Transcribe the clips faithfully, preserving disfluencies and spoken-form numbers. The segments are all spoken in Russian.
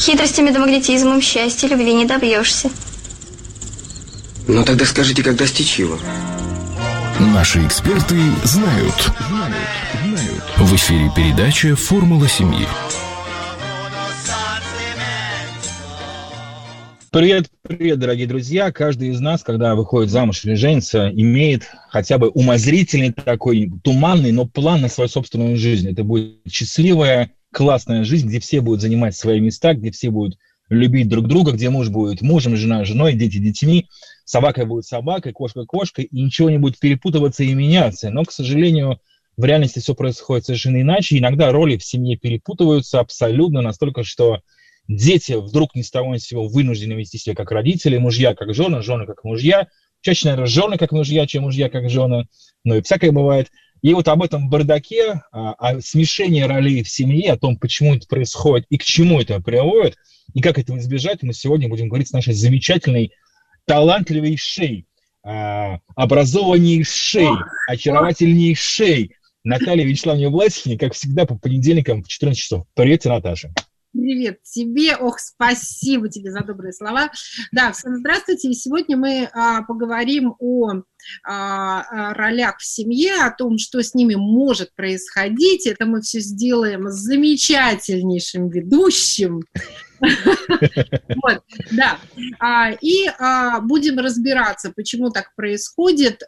Хитростями да магнетизмом счастья, любви не добьешься. Ну тогда скажите, как достичь его? Наши эксперты знают. Знают, знают. В эфире передача «Формула семьи». Привет, привет, дорогие друзья. Каждый из нас, когда выходит замуж или женится, имеет хотя бы умозрительный такой туманный, но план на свою собственную жизнь. Это будет счастливая, классная жизнь, где все будут занимать свои места, где все будут любить друг друга, где муж будет мужем, жена женой, дети детьми, собака будет собакой, кошка кошкой, и ничего не будет перепутываться и меняться. Но, к сожалению, в реальности все происходит совершенно иначе. Иногда роли в семье перепутываются абсолютно настолько, что дети вдруг ни с того ни с сего вынуждены вести себя как родители, мужья как жены, жены как мужья. Чаще, наверное, жены как мужья, чем мужья как жены. Ну и всякое бывает. И вот об этом бардаке, о, о смешении ролей в семье, о том, почему это происходит и к чему это приводит, и как этого избежать, мы сегодня будем говорить с нашей замечательной, талантливейшей, э, образованнейшей, очаровательнейшей Натальей Вячеславовной Власихиной, как всегда, по понедельникам в четырнадцать часов. Привет, Наташа. Привет тебе, ох, спасибо тебе за добрые слова. Да, всем здравствуйте, и сегодня мы а, поговорим о, а, о ролях в семье, о том, что с ними может происходить. Это мы все сделаем с замечательнейшим ведущим. Вот, да, и будем разбираться, почему так происходит,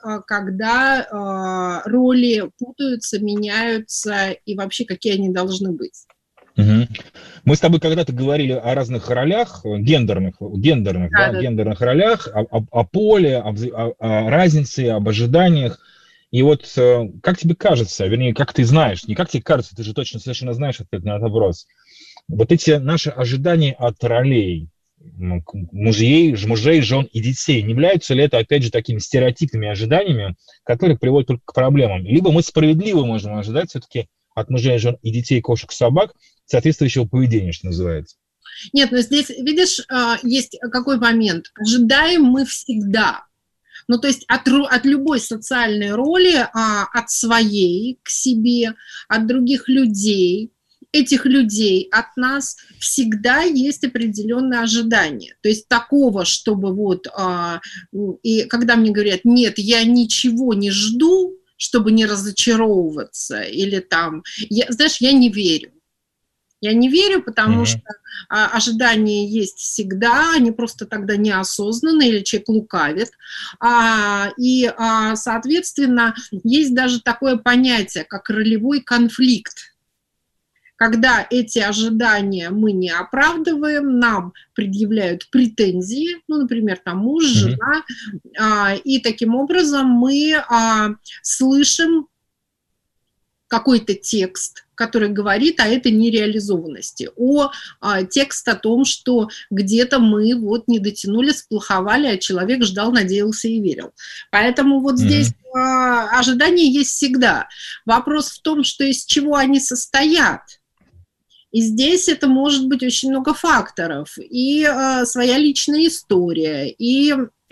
когда роли путаются, меняются, и вообще какие они должны быть. Угу. Мы с тобой когда-то говорили о разных ролях, гендерных, гендерных, да, да, да. гендерных ролях, о, о, о поле, о, о, о разнице, об ожиданиях. И вот как тебе кажется, вернее, как ты знаешь, не как тебе кажется, ты же точно совершенно знаешь ответ на этот вопрос. Вот эти наши ожидания от ролей, мужей, мужей, жен и детей, не являются ли это, опять же, такими стереотипными ожиданиями, которые приводят только к проблемам? Либо мы справедливо можем ожидать все-таки от мужей, жен и детей, кошек, собак соответствующего поведения, что называется. Нет, но здесь, видишь, есть какой момент. Ожидаем мы всегда. Ну, то есть от, от любой социальной роли, от своей к себе, от других людей, этих людей от нас всегда есть определенные ожидания. То есть такого, чтобы вот... И когда мне говорят, нет, я ничего не жду, чтобы не разочаровываться, или там, я, знаешь, я не верю. Я не верю, потому mm-hmm. что а, ожидания есть всегда, они просто тогда неосознанны, или человек лукавит. А, и, а, соответственно, есть даже такое понятие, как ролевой конфликт. Когда эти ожидания мы не оправдываем, нам предъявляют претензии, ну, например, там муж, жена, mm-hmm. а, и таким образом мы а, слышим какой-то текст, который говорит о этой нереализованности, о а, текст о том, что где-то мы вот не дотянули, сплоховали, а человек ждал, надеялся и верил. Поэтому вот mm-hmm. здесь а, ожидания есть всегда. Вопрос в том, что из чего они состоят. И здесь это может быть очень много факторов. И э, своя личная история, и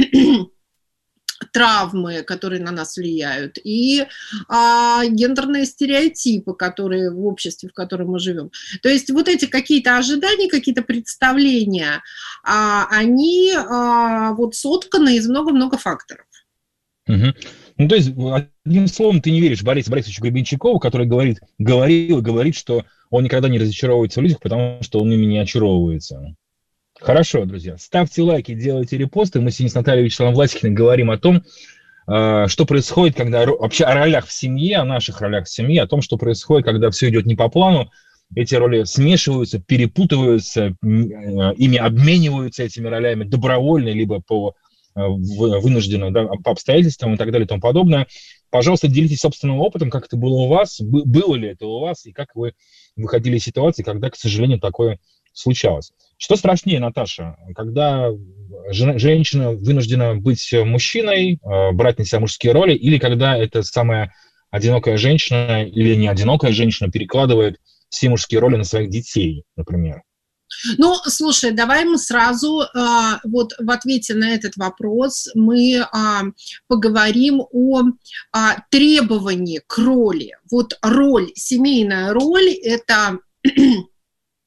травмы, которые на нас влияют, и э, гендерные стереотипы, которые в обществе, в котором мы живем. То есть вот эти какие-то ожидания, какие-то представления, э, они э, вот сотканы из много-много факторов. Угу. Ну, то есть, одним словом, ты не веришь Борису Борисовичу Гребенщикову, который говорит, говорил и говорит, что он никогда не разочаровывается в людях, потому что он ими не очаровывается. Хорошо, друзья, ставьте лайки, делайте репосты. Мы сегодня с Натальей Вячеславовной Власихиной говорим о том, что происходит, когда вообще о ролях в семье, о наших ролях в семье, о том, что происходит, когда все идет не по плану, эти роли смешиваются, перепутываются, ими обмениваются этими ролями добровольно, либо по вынужденно, да, по обстоятельствам и так далее и тому подобное. Пожалуйста, делитесь собственным опытом, как это было у вас, было ли это у вас, и как вы выходили из ситуации, когда, к сожалению, такое случалось. Что страшнее, Наташа, когда женщина вынуждена быть мужчиной, брать на себя мужские роли, или когда эта самая одинокая женщина или не одинокая женщина перекладывает все мужские роли на своих детей, например? Ну, слушай, давай мы сразу а, вот в ответе на этот вопрос мы а, поговорим о а, требовании к роли. Вот роль, семейная роль – это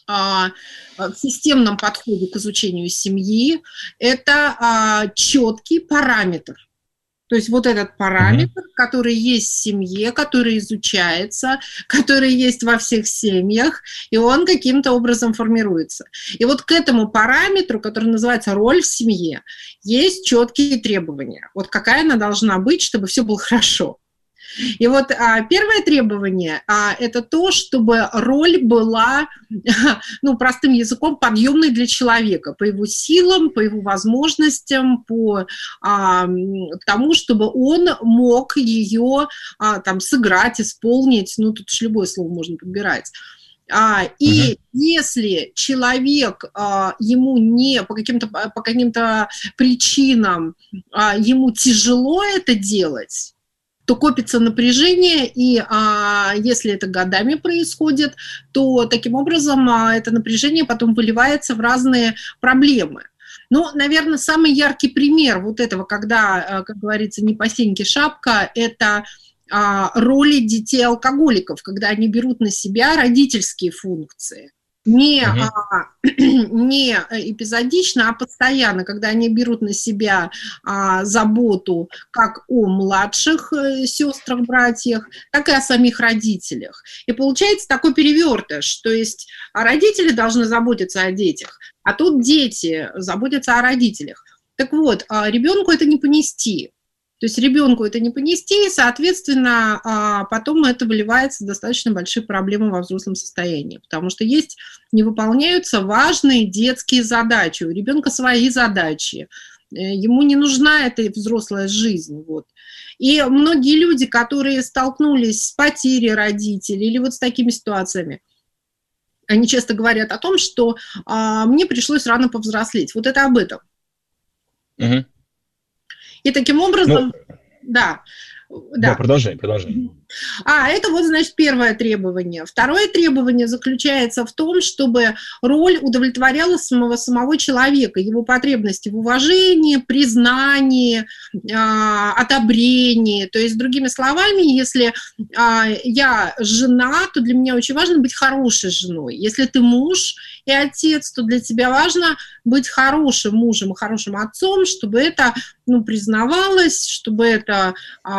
а, в системном подходе к изучению семьи, это а, четкий параметр. То есть вот этот параметр, mm-hmm. который есть в семье, который изучается, который есть во всех семьях, и он каким-то образом формируется. И вот к этому параметру, который называется роль в семье, есть четкие требования. Вот какая она должна быть, чтобы все было хорошо. И вот а, первое требование а, – это то, чтобы роль была, ну, простым языком, подъемной для человека по его силам, по его возможностям, по а, тому, чтобы он мог ее а, там, сыграть, исполнить, ну, тут уж любое слово можно подбирать. А, и uh-huh. если человек, а, ему не по каким-то, по каким-то причинам, а, ему тяжело это делать, то копится напряжение, и а, если это годами происходит, то таким образом а, это напряжение потом выливается в разные проблемы. Ну, наверное, самый яркий пример вот этого, когда, как говорится, не по сеньке шапка, это а, роли детей-алкоголиков, когда они берут на себя родительские функции. Не, uh-huh. а, не эпизодично, а постоянно, когда они берут на себя а, заботу как о младших э, сестрах, братьях, так и о самих родителях. И получается такой перевертыш, то есть родители должны заботиться о детях, а тут дети заботятся о родителях. Так вот, ребенку это не понести. То есть ребенку это не понести, и, соответственно, потом это выливается в достаточно большие проблемы во взрослом состоянии, потому что есть, не выполняются важные детские задачи, у ребенка свои задачи, ему не нужна эта взрослая жизнь. Вот. И многие люди, которые столкнулись с потерей родителей или вот с такими ситуациями, они часто говорят о том, что а, мне пришлось рано повзрослеть. Вот это об этом. Угу. И таким образом, ну, да, да. Да, продолжай, продолжай. А, это вот, значит, первое требование. Второе требование заключается в том, чтобы роль удовлетворяла самого, самого человека, его потребности в уважении, признании, э, одобрении. То есть, другими словами, если э, я жена, то для меня очень важно быть хорошей женой. Если ты муж и отец, то для тебя важно быть хорошим мужем и хорошим отцом, чтобы это, ну, признавалось, чтобы это э,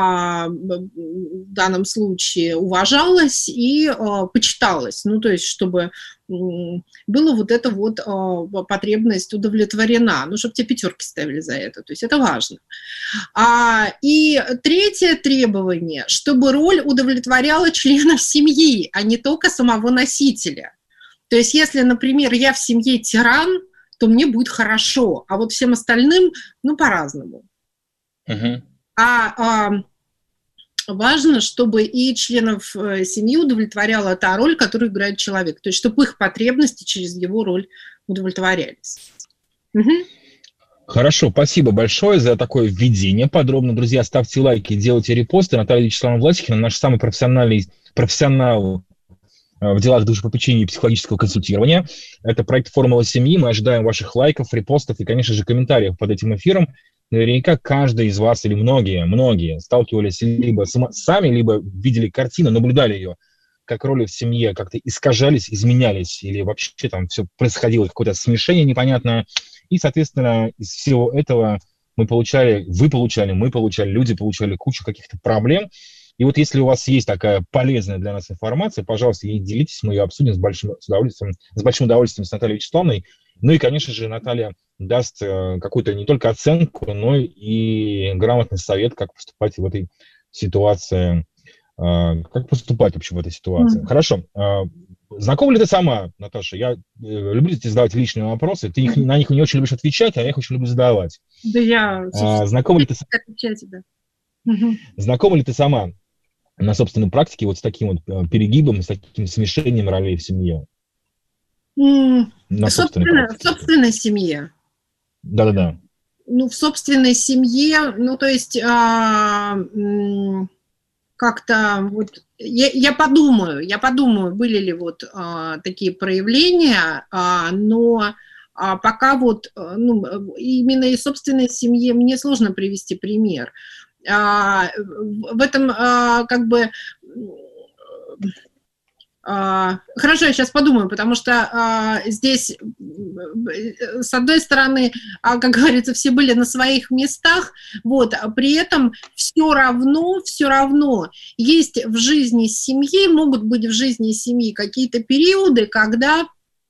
в данном случае уважалось и э, почиталось, ну, то есть, чтобы э, была вот эта вот э, потребность удовлетворена, ну, чтобы тебе пятерки ставили за это, то есть это важно. А, и третье требование, чтобы роль удовлетворяла членов семьи, а не только самого носителя. То есть, если, например, я в семье тиран, то мне будет хорошо, а вот всем остальным, ну, по-разному. Uh-huh. А... а важно, чтобы и членов семьи удовлетворяла та роль, которую играет человек. То есть, чтобы их потребности через его роль удовлетворялись. Угу. Хорошо, спасибо большое за такое введение подробно. Друзья, ставьте лайки, делайте репосты. Наталья Вячеславовна Власихина, наш самый профессиональный профессионал в делах душепопечения и психологического консультирования. Это проект «Формула семьи». Мы ожидаем ваших лайков, репостов и, конечно же, комментариев под этим эфиром. Наверняка каждый из вас или многие, многие сталкивались либо сами, либо видели картину, наблюдали ее, как роли в семье как-то искажались, изменялись, или вообще там все происходило, какое-то смешение непонятное. И, соответственно, из всего этого мы получали, вы получали, мы получали, люди получали кучу каких-то проблем. И вот если у вас есть такая полезная для нас информация, пожалуйста, ей делитесь, мы ее обсудим с большим удовольствием, с большим удовольствием с Натальей Вячеславовной. Ну и, конечно же, Наталья даст какую-то не только оценку, но и грамотный совет, как поступать в этой ситуации, как поступать вообще в этой ситуации. Mm-hmm. Хорошо. Знакома ли ты сама, Наташа? Я люблю тебе задавать личные вопросы. Ты их, на них не очень любишь отвечать, а я их очень люблю задавать. Да я... А, знакома ли ты... Mm-hmm. Знакома ли ты сама на собственной практике вот с таким вот перегибом, с таким смешением ролей в семье? Mm. На собственной, в собственной семье. Да-да-да. Ну, в собственной семье, ну, то есть а, м, как-то вот я, я подумаю, я подумаю, были ли вот а, такие проявления, а, но а, пока вот, ну, именно из собственной семьи мне сложно привести пример. А, в этом а, как бы А, хорошо, я сейчас подумаю, потому что а, здесь, с одной стороны, а, как говорится, все были на своих местах, вот, а при этом все равно, все равно есть в жизни семьи, могут быть в жизни семьи какие-то периоды, когда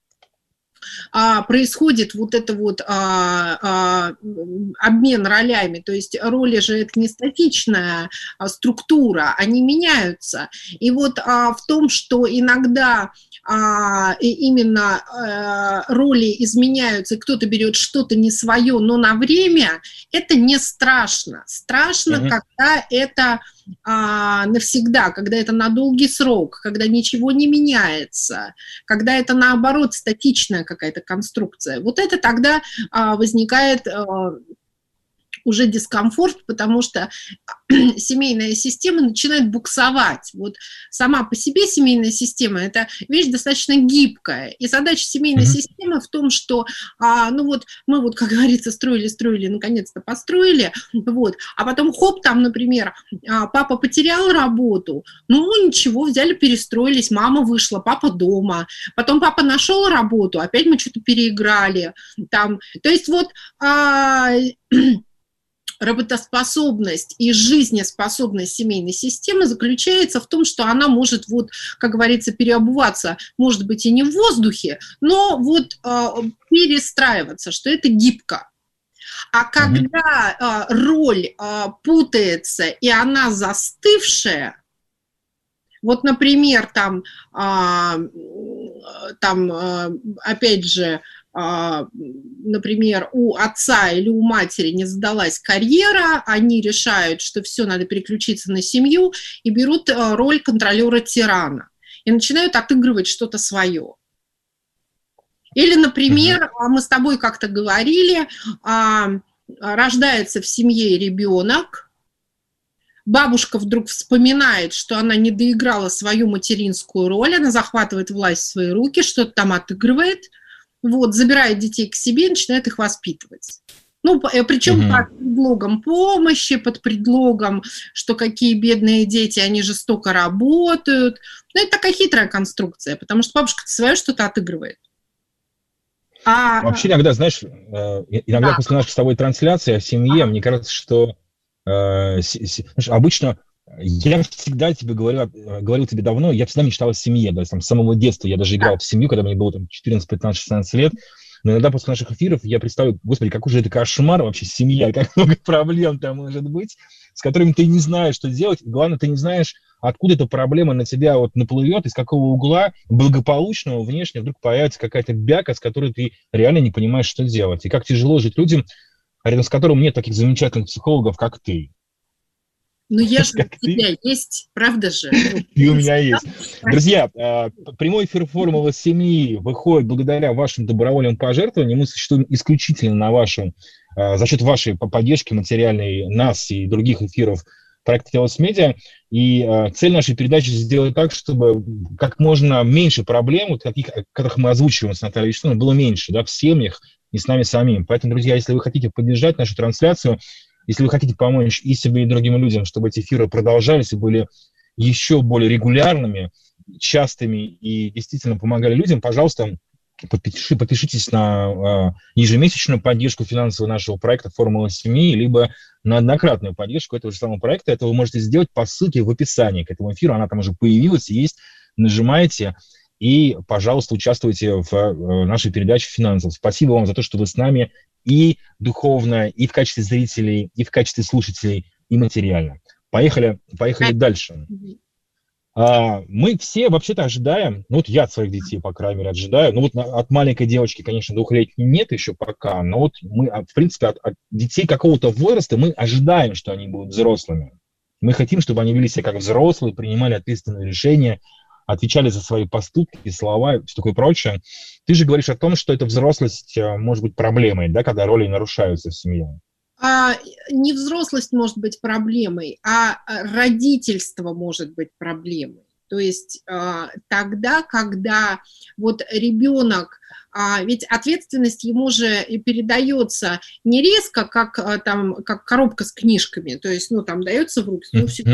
а, происходит вот это вот а, а, обмен ролями, то есть роли же это не статичная а, структура, они меняются. И вот а, в том, что иногда а, именно а, роли изменяются, и кто-то берет что-то не свое, но на время, это не страшно. Страшно, mm-hmm. когда это а, навсегда, когда это на долгий срок, когда ничего не меняется, когда это наоборот статичная какая-то конструкция. Вот это тогда а, возникает а, уже дискомфорт, потому что семейная система начинает буксовать. Вот сама по себе семейная система – это вещь достаточно гибкая. И задача семейной mm-hmm. системы в том, что, а, ну вот, мы вот, как говорится, строили-строили, наконец-то построили, вот, а потом хоп, там, например, папа потерял работу, ну ничего, взяли, перестроились, мама вышла, папа дома, потом папа нашел работу, опять мы что-то переиграли, там, то есть вот… А, работоспособность и жизнеспособность семейной системы заключается в том, что она может, вот, как говорится, переобуваться, может быть, и не в воздухе, но вот э, перестраиваться, что это гибко. А когда э, роль э, путается, и она застывшая, вот, например, там, э, там э, опять же, например, у отца или у матери не задалась карьера, они решают, что все, надо переключиться на семью, и берут роль контролера-тирана и начинают отыгрывать что-то свое. Или, например, uh-huh. мы с тобой как-то говорили, рождается в семье ребенок, бабушка вдруг вспоминает, что она не доиграла свою материнскую роль, она захватывает власть в свои руки, что-то там отыгрывает, вот, забирает детей к себе и начинает их воспитывать. Ну, причем mm-hmm. под предлогом помощи, под предлогом, что какие бедные дети, они жестоко работают. Ну, это такая хитрая конструкция, потому что бабушка свое что-то отыгрывает. А... Вообще иногда, знаешь, иногда да. после нашей с тобой трансляции о семье, а. мне кажется, что э, с, с, обычно... Я всегда тебе говорил, говорил тебе давно, я всегда мечтал о семье, да, там, с самого детства. Я даже играл в семью, когда мне было там, четырнадцать, пятнадцать, шестнадцать лет. Но иногда после наших эфиров я представляю, господи, какой же это кошмар вообще семья, как много проблем там может быть, с которыми ты не знаешь, что делать. И главное, ты не знаешь, откуда эта проблема на тебя вот наплывет, из какого угла благополучного внешне вдруг появится какая-то бяка, с которой ты реально не понимаешь, что делать. И как тяжело жить людям, рядом с которым нет таких замечательных психологов, как ты. Ну, я же у тебя есть, правда же? И у меня есть. Друзья, прямой эфир «Формулы семьи» выходит благодаря вашим добровольным пожертвованиям. Мы существуем исключительно на вашем, за счет вашей поддержки материальной нас и других эфиров проекта «Телос Медиа». И цель нашей передачи сделать так, чтобы как можно меньше проблем, вот таких, которых мы озвучиваем с Натальей Вячеславовной, было меньше, да, в семьях и с нами самим. Поэтому, друзья, если вы хотите поддержать нашу трансляцию, если вы хотите помочь и себе, и другим людям, чтобы эти эфиры продолжались и были еще более регулярными, частыми и действительно помогали людям, пожалуйста, подпиши, подпишитесь на ежемесячную поддержку финансового нашего проекта «Формула семьи», либо на однократную поддержку этого же самого проекта. Это вы можете сделать по ссылке в описании к этому эфиру. Она там уже появилась, есть. Нажимаете и, пожалуйста, участвуйте в нашей передаче финансов. Спасибо вам за то, что вы с нами и духовно, и в качестве зрителей, и в качестве слушателей, и материально. Поехали, поехали дальше. А, мы все вообще-то ожидаем, ну вот я от своих детей, по крайней мере, ожидаю, ну вот от маленькой девочки, конечно, двухлетней нет еще пока, но вот мы, в принципе, от, от детей какого-то возраста мы ожидаем, что они будут взрослыми. Мы хотим, чтобы они вели себя как взрослые, принимали ответственные решения, отвечали за свои поступки, слова и все такое прочее. Ты же говоришь о том, что эта взрослость может быть проблемой, да, когда роли нарушаются в семье. А, не взрослость может быть проблемой, а родительство может быть проблемой. То есть а, тогда, когда вот ребенок, а, ведь ответственность ему же и передается не резко, как, а, там, как коробка с книжками, то есть, ну, там дается в руки, ну, все,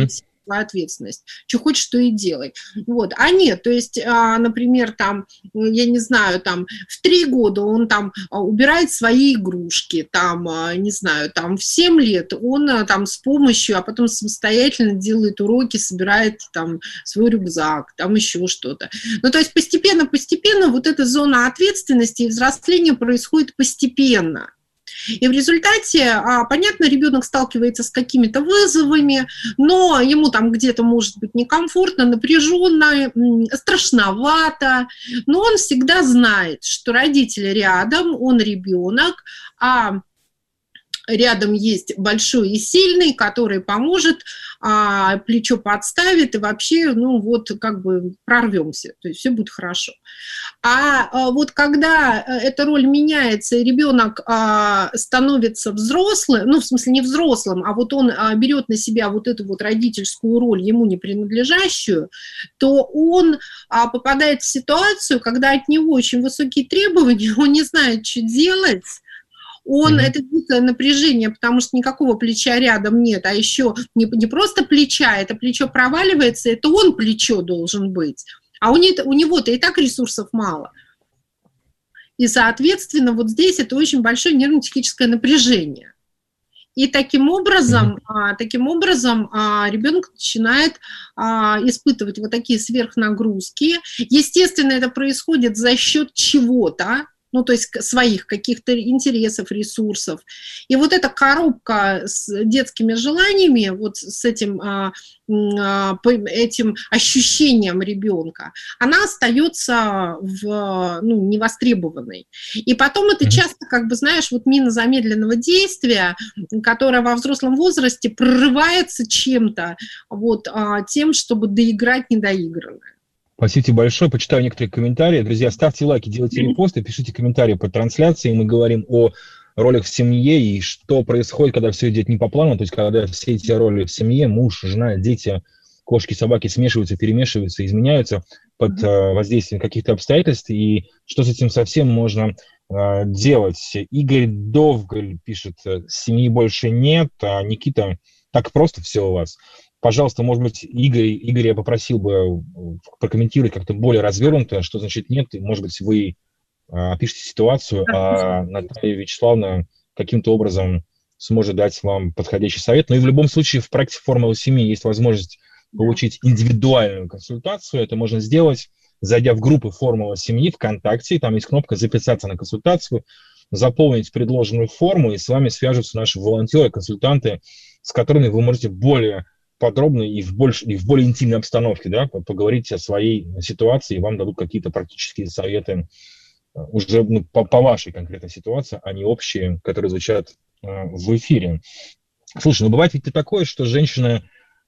свою ответственность. Что хочешь, что и делай. Вот. А нет, то есть, например, там, я не знаю, там, в три года он там убирает свои игрушки, там, не знаю, там, в семь лет он там с помощью, а потом самостоятельно делает уроки, собирает там свой рюкзак, там еще что-то. Ну, то есть постепенно-постепенно вот эта зона ответственности и взросления происходит постепенно. И в результате, понятно, ребенок сталкивается с какими-то вызовами, но ему там где-то может быть некомфортно, напряженно, страшновато, но он всегда знает, что родители рядом, он ребенок, а рядом есть большой и сильный, который поможет, а, плечо подставит, и вообще, ну вот, как бы прорвемся, то есть все будет хорошо. А, а вот когда эта роль меняется, и ребенок а, становится взрослым, ну, в смысле, не взрослым, а вот он а, берет на себя вот эту вот родительскую роль, ему не принадлежащую, то он а, попадает в ситуацию, когда от него очень высокие требования, он не знает, что делать. Он, mm-hmm. это дикое напряжение, потому что никакого плеча рядом нет, а еще не, не просто плеча, это плечо проваливается, это он плечо должен быть, а у, не, у него-то и так ресурсов мало. И, соответственно, вот здесь это очень большое нервно-психическое напряжение. И таким образом, mm-hmm. таким образом ребенок начинает испытывать вот такие сверхнагрузки. Естественно, это происходит за счет чего-то, ну, то есть своих каких-то интересов, ресурсов. И вот эта коробка с детскими желаниями, вот с этим, этим ощущением ребенка, она остается в, ну, невостребованной. И потом это часто, как бы, знаешь, вот мина замедленного действия, которая во взрослом возрасте прорывается чем-то, вот, тем, чтобы доиграть недоигранное. Спасибо большое. Почитаю некоторые комментарии. Друзья, ставьте лайки, делайте репосты, пишите комментарии по трансляции. Мы говорим о ролях в семье и что происходит, когда все идет не по плану. То есть, когда все эти роли в семье, муж, жена, дети, кошки, собаки смешиваются, перемешиваются, изменяются под э, воздействием каких-то обстоятельств. И что с этим совсем можно э, делать? Игорь Довголь пишет, семьи больше нет, а Никита, так просто все у вас. Пожалуйста, может быть, Игорь, Игорь, я попросил бы прокомментировать как-то более развернуто, что значит нет. Может быть, вы а, опишите ситуацию, а Наталья Вячеславовна каким-то образом сможет дать вам подходящий совет. Но и в любом случае в проекте «Формула семьи» есть возможность получить индивидуальную консультацию. Это можно сделать, зайдя в группу «Формула семьи» ВКонтакте. Там есть кнопка «Записаться на консультацию», заполнить предложенную форму, и с вами свяжутся наши волонтеры, консультанты, с которыми вы можете более подробно и в, больше, и в более интимной обстановке, да, поговорить о своей ситуации, и вам дадут какие-то практические советы уже, ну, по, по вашей конкретной ситуации, а не общие, которые звучат э, в эфире. Слушай, ну бывает ведь и такое, что женщины,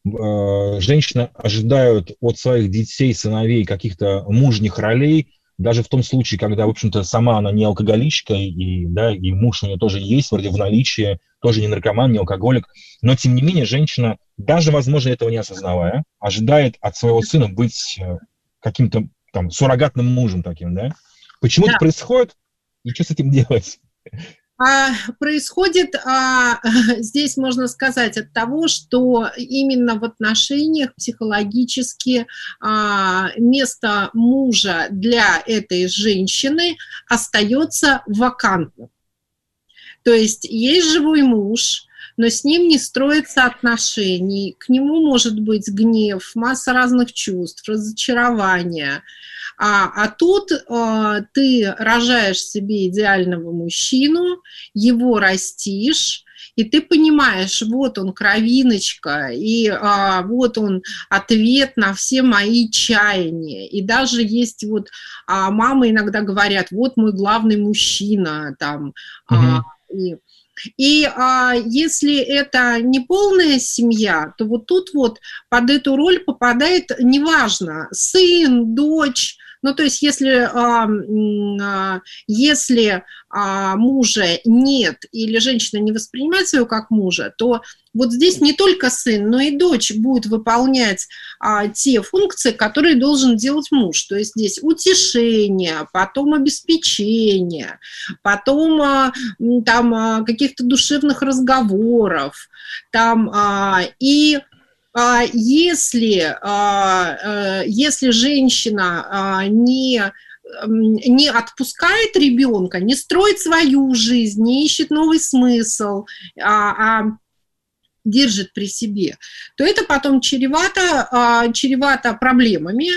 э, женщины ожидают от своих детей, сыновей каких-то мужних ролей, даже в том случае, когда, в общем-то, сама она не алкоголичка, и, да, и муж у нее тоже есть, вроде в наличии, тоже не наркоман, не алкоголик, но, тем не менее, женщина, даже, возможно, этого не осознавая, ожидает от своего сына быть каким-то там суррогатным мужем таким, да? Почему да. это происходит, и что с этим делать? А, происходит а, здесь, можно сказать, от того, что именно в отношениях психологически а, место мужа для этой женщины остается вакантным. То есть есть живой муж, но с ним не строятся отношений, к нему может быть гнев, масса разных чувств, разочарования. А, а тут а, ты рожаешь себе идеального мужчину, его растишь, и ты понимаешь, вот он, кровиночка, и а, вот он ответ на все мои чаяния. И даже есть вот а, мамы иногда говорят, вот мой главный мужчина, там, угу. а, и... И а, если это не полная семья, то вот тут вот под эту роль попадает, неважно, сын, дочь. Ну, то есть если, а, а, если а, мужа нет или женщина не воспринимает своего как мужа, то вот здесь не только сын, но и дочь будет выполнять а, те функции, которые должен делать муж. То есть здесь утешение, потом обеспечение, потом а, там а, каких-то душевных разговоров, там а, и если, если женщина не, не отпускает ребенка, не строит свою жизнь, не ищет новый смысл, а держит при себе, то это потом чревато, чревато проблемами.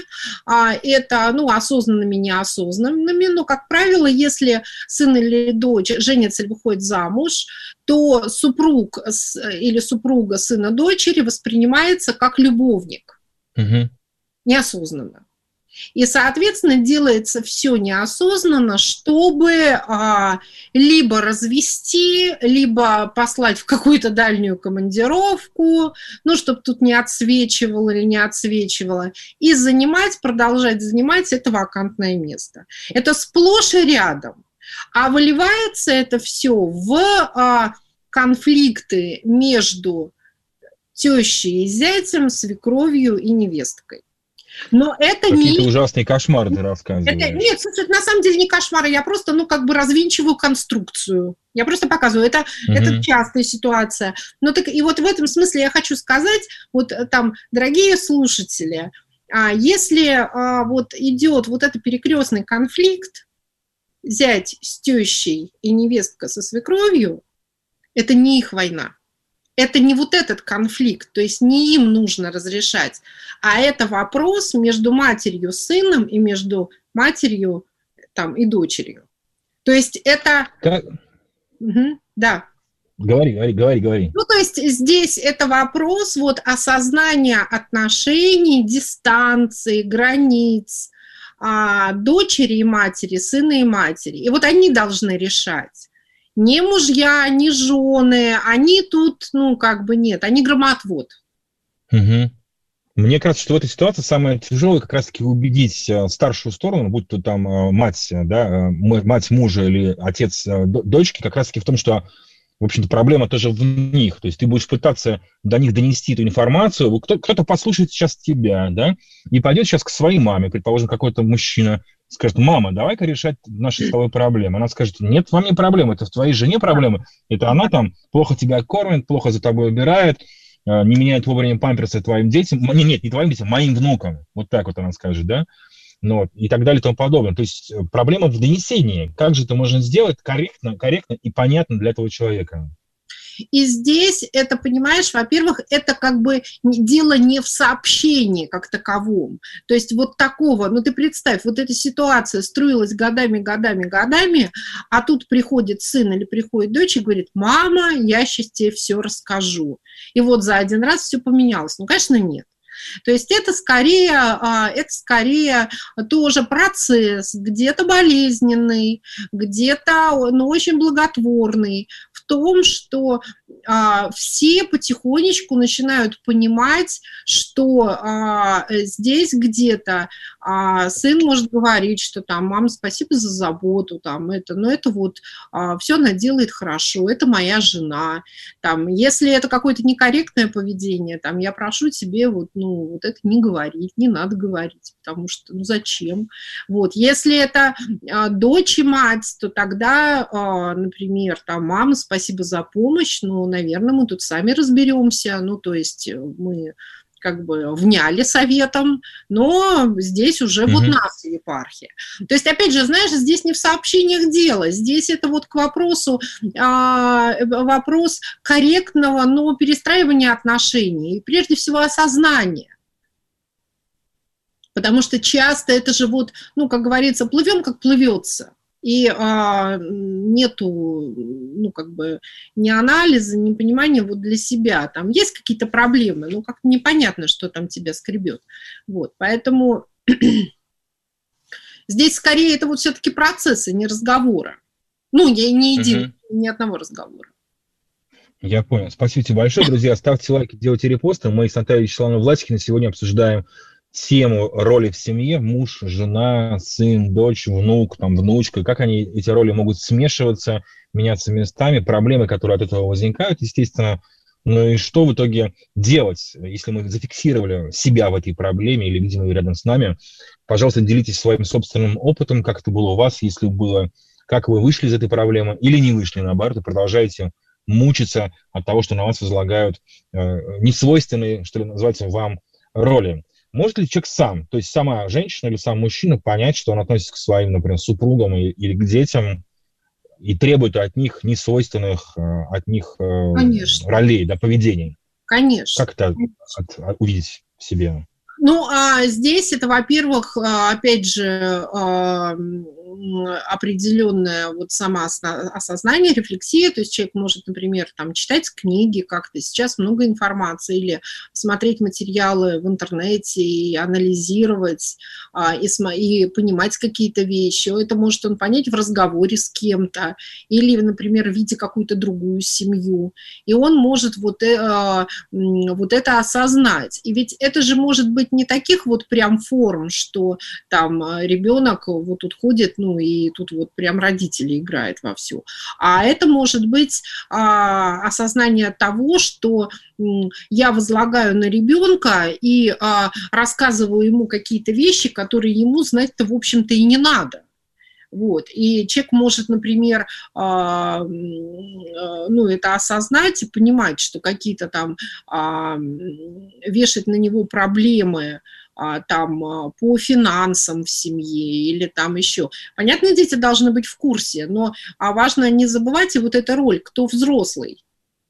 Это, ну, осознанными, неосознанными. Но, как правило, если сын или дочь женится или выходит замуж, то супруг или супруга сына дочери воспринимается как любовник. Угу. Неосознанно. И, соответственно, делается все неосознанно, чтобы а, либо развести, либо послать в какую-то дальнюю командировку, ну, чтобы тут не отсвечивало или не отсвечивало, и занимать, продолжать занимать это вакантное место. Это сплошь и рядом. А выливается это все в а, конфликты между тещей и зятем, свекровью и невесткой. Но это Какие-то не... ужасные кошмары ты рассказываешь. Это... Нет, слушай, это на самом деле не кошмары, я просто, ну, как бы развинчиваю конструкцию. Я просто показываю, это, угу. это частая ситуация. Ну, так и вот в этом смысле я хочу сказать, вот там, дорогие слушатели, если вот идет вот этот перекрестный конфликт, зять с тещей и невестка со свекровью, это не их война. Это не вот этот конфликт, то есть не им нужно разрешать, а это вопрос между матерью, сыном и между матерью там, и дочерью. То есть это... Как... Угу, да. Говори, говори, говори, говори. Ну, то есть здесь это вопрос вот осознания отношений, дистанции, границ а, дочери и матери, сына и матери. И вот они должны решать. Не мужья, не жены, они тут, ну, как бы нет, они громотвод. Угу. Мне кажется, что в этой ситуации самое тяжелое как раз-таки убедить старшую сторону, будь то там мать, да, мать мужа или отец дочки, как раз-таки в том, что, в общем-то, проблема тоже в них. То есть ты будешь пытаться до них донести эту информацию, кто-то послушает сейчас тебя, да, и пойдет сейчас к своей маме, предположим, какой-то мужчина, скажет: мама, давай-ка решать наши с тобой проблемы. Она скажет: нет, вам не проблема, это в твоей жене проблемы. Это она там плохо тебя кормит, плохо за тобой убирает, не меняет вовремя памперсы твоим детям. Нет, нет, не твоим детям, моим внукам. Вот так вот она скажет, да? Ну, вот, и так далее и тому подобное. То есть проблема в донесении. Как же это можно сделать корректно, корректно и понятно для этого человека? И здесь это, понимаешь, во-первых, это как бы дело не в сообщении как таковом. То есть вот такого, ну ты представь, вот эта ситуация строилась годами, годами, годами, а тут приходит сын или приходит дочь и говорит: мама, я сейчас тебе все расскажу. И вот за один раз все поменялось. Ну, конечно, нет. То есть это скорее, это скорее тоже процесс, где-то болезненный, где-то, ну, очень благотворный, в том, что а, все потихонечку начинают понимать, что а, здесь где-то а, сын может говорить, что там: мама, спасибо за заботу, там, это, но это вот а, все она делает хорошо, это моя жена. Там, если это какое-то некорректное поведение, там, я прошу тебе вот, ну, вот это не говорить, не надо говорить, потому что, ну, зачем? Вот, если это а, дочь и мать, то тогда, а, например, там: мама, спасибо за помощь, но, наверное, мы тут сами разберемся, ну, то есть мы как бы вняли советом, но здесь уже mm-hmm. вот нас епархия. То есть, опять же, знаешь, здесь не в сообщениях дело, здесь это вот к вопросу, а, вопрос корректного, но перестраивания отношений, и прежде всего осознания. Потому что часто это же вот, ну, как говорится, плывем, как плывется. И а, нету, ну, как бы, ни анализа, ни понимания вот для себя. Там есть какие-то проблемы, но как-то непонятно, что там тебя скребет. Вот, поэтому здесь скорее это вот все-таки процессы, не разговора. Ну, я не един, uh-huh. ни одного разговора. Я понял. Спасибо тебе большое, друзья. Ставьте лайки, делайте репосты. Мы с Натальей Вячеславовной-Власикиной сегодня обсуждаем тему роли в семье: муж, жена, сын, дочь, внук, там, внучка, как они, эти роли могут смешиваться, меняться местами, проблемы, которые от этого возникают, естественно. Ну и что в итоге делать, если мы зафиксировали себя в этой проблеме или, видимо, вы рядом с нами? Пожалуйста, делитесь своим собственным опытом, как это было у вас, если было, как вы вышли из этой проблемы или не вышли, наоборот, и продолжаете мучиться от того, что на вас возлагают э, несвойственные, что ли, называется, вам роли. Может ли человек сам, то есть сама женщина или сам мужчина, понять, что он относится к своим, например, супругам или, или к детям и требует от них несвойственных, э, от них э, ролей, да, поведений? Конечно. Как это от, от, увидеть в себе? Ну, а здесь это, во-первых, опять же, определенное вот самоосознание, рефлексия, то есть человек может, например, там, читать книги как-то, сейчас много информации, или смотреть материалы в интернете и анализировать, и, и понимать какие-то вещи. Это может он понять в разговоре с кем-то, или, например, видя какую-то другую семью, и он может вот, вот это осознать. И ведь это же может быть не таких вот прям форм, что там ребенок вот тут ходит, ну и тут вот прям родители играют вовсю. А это может быть а, осознание того, что м, я возлагаю на ребенка и а, рассказываю ему какие-то вещи, которые ему знать-то, в общем-то, и не надо. Вот. И человек может, например, а, ну, это осознать и понимать, что какие-то там а, вешать на него проблемы а, там, а, по финансам в семье или там еще. Понятно, дети должны быть в курсе, но а важно не забывать и вот эта роль, кто взрослый,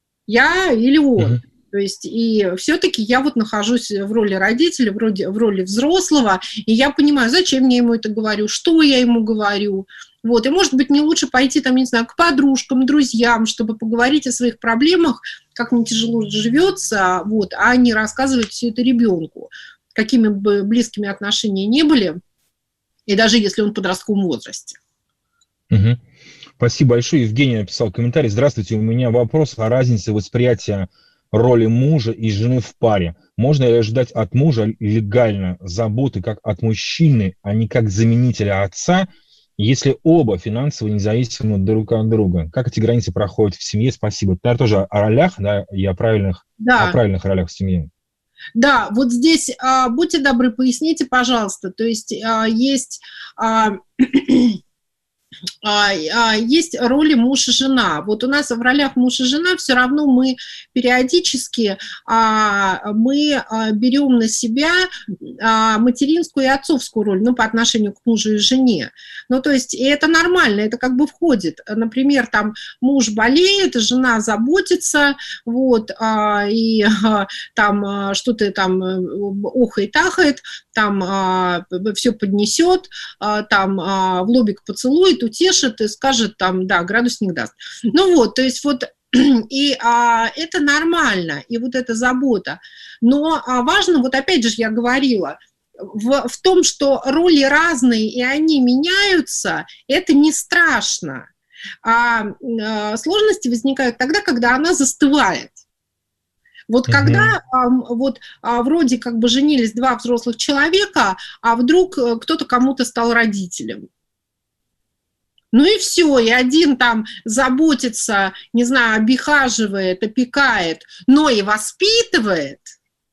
я или он. Mm-hmm. То есть и все-таки я вот нахожусь в роли родителя, в роли, в роли взрослого, и я понимаю, зачем я ему это говорю, что я ему говорю. Вот. И, может быть, мне лучше пойти, там, не знаю, к подружкам, друзьям, чтобы поговорить о своих проблемах, как мне тяжело живется, вот, а не рассказывать все это ребенку, какими бы близкими отношения не были, и даже если он в подростковом возрасте. Угу. Спасибо большое. Евгений написал комментарий. Здравствуйте, у меня вопрос о разнице восприятия роли мужа и жены в паре. Можно ли ожидать от мужа легально заботы как от мужчины, а не как заменителя отца, если оба финансово независимы друг от друга? Как эти границы проходят в семье? Спасибо. Это тоже о ролях, да, и о правильных, да. о правильных ролях в семье. Да, вот здесь, а, будьте добры, поясните, пожалуйста. То есть а, есть... А, есть роли муж и жена. Вот у нас в ролях муж и жена все равно мы периодически мы берем на себя материнскую и отцовскую роль, ну, по отношению к мужу и жене. Ну, то есть и это нормально, это как бы входит. Например, там муж болеет, жена заботится, вот, и там что-то там охает-ахает, там все поднесет, там в лобик поцелует, утешит и скажет, там, да, градусник даст. Ну вот, то есть вот, и а, это нормально, и вот эта забота. Но а, важно, вот опять же я говорила, в, в том, что роли разные, и они меняются, это не страшно. А, а сложности возникают тогда, когда она застывает. Вот mm-hmm. когда а, вот а, вроде как бы женились два взрослых человека, а вдруг кто-то кому-то стал родителем. Ну и все, и один там заботится, не знаю, обихаживает, опекает, но и воспитывает,